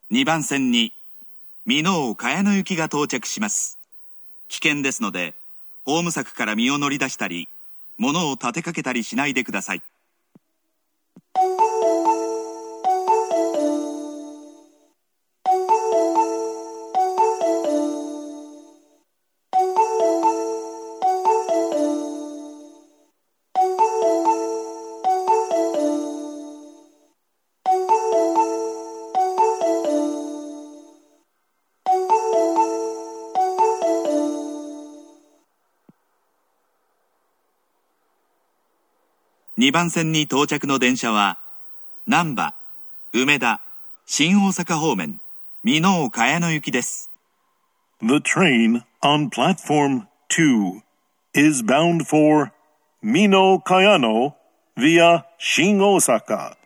2番線に箕面茅野行きが到着します。危険ですので、ホーム柵から身を乗り出したり、物を立てかけたりしないでください。2番線に到着の電車は、難波、梅田、新大阪方面、箕面茅野行きです。 The train on platform 2 is bound for Mino Kayano via Shin Osaka.